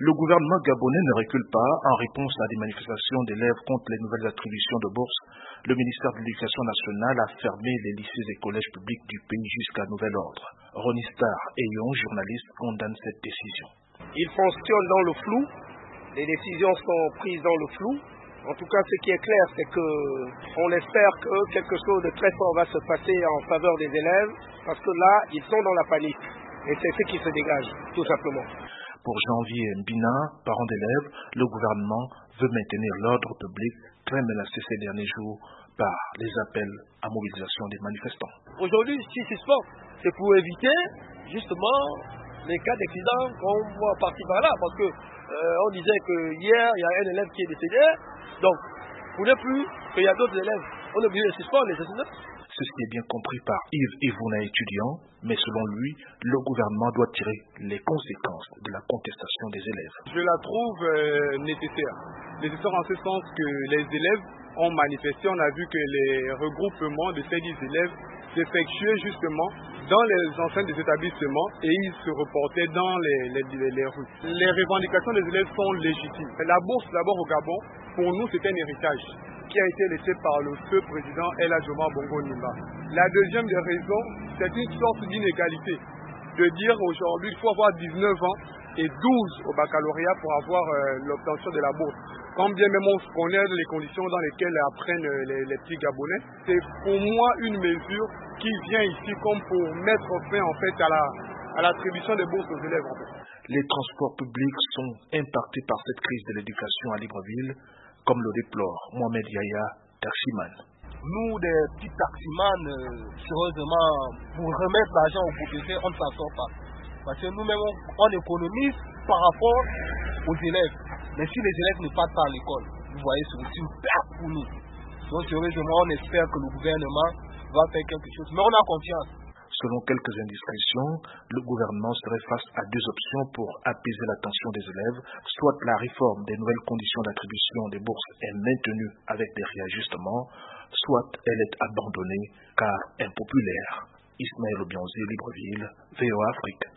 Le gouvernement gabonais ne recule pas. En réponse à des manifestations d'élèves contre les nouvelles attributions de bourse, le ministère de l'Éducation nationale a fermé les lycées et collèges publics du pays jusqu'à nouvel ordre. Ronnie Star Eyon, journaliste, condamne cette décision. Ils fonctionnent dans le flou. Les décisions sont prises dans le flou. En tout cas, ce qui est clair, c'est qu'on espère que quelque chose de très fort va se passer en faveur des élèves, parce que là, ils sont dans la panique. Et c'est ce qui se dégage, tout simplement. Pour Janvier Mbina, parent d'élèves, le gouvernement veut maintenir l'ordre public très menacé ces derniers jours par les appels à mobilisation des manifestants. Aujourd'hui, si suspend, c'est pour éviter justement les cas d'accident qu'on voit partir par là, parce que on disait que hier, il y a un élève qui est décédé, donc pour ne plus qu'il y a d'autres élèves, on est obligé de suspendre les étudiants. C'est ce qui est bien compris par Yves Ivouna, étudiant, mais selon lui, le gouvernement doit tirer les conséquences de la contestation des élèves. Je la trouve nécessaire. Nécessaire en ce sens que les élèves ont manifesté. On a vu que les regroupements de ces 10 élèves s'effectuaient justement dans les enceintes des établissements et ils se reportaient dans les rues. Les revendications des élèves sont légitimes. La bourse d'abord au Gabon, pour nous c'est un héritage qui a été laissé par le feu président El Hadji Omar Bongo Ondimba. La deuxième des raisons, c'est une sorte d'inégalité. De dire aujourd'hui il faut avoir 19 ans et 12 au baccalauréat pour avoir l'obtention de la bourse. Quand bien même on connaît les conditions dans lesquelles apprennent les petits Gabonais, c'est pour moi une mesure qui vient ici comme pour mettre fin en fait à l'attribution des bourses aux élèves. En fait. Les transports publics sont impactés par cette crise de l'éducation à Libreville, comme le déplore Mohamed Yaya, taximan. Nous, des petits taximans, sérieusement, pour remettre l'argent au professeur, on ne s'en sort pas. Parce que nous-mêmes, on économise par rapport aux élèves. Mais si les élèves ne partent pas à l'école, vous voyez, c'est aussi une perte pour nous. Donc, sérieusement, on espère que le gouvernement va faire quelque chose. Mais on a confiance. Selon quelques indiscrétions, le gouvernement serait face à deux options pour apaiser l'attention des élèves. Soit la réforme des nouvelles conditions d'attribution des bourses est maintenue avec des réajustements, soit elle est abandonnée car impopulaire. Ismaël Obianzi, Libreville, VOA Afrique.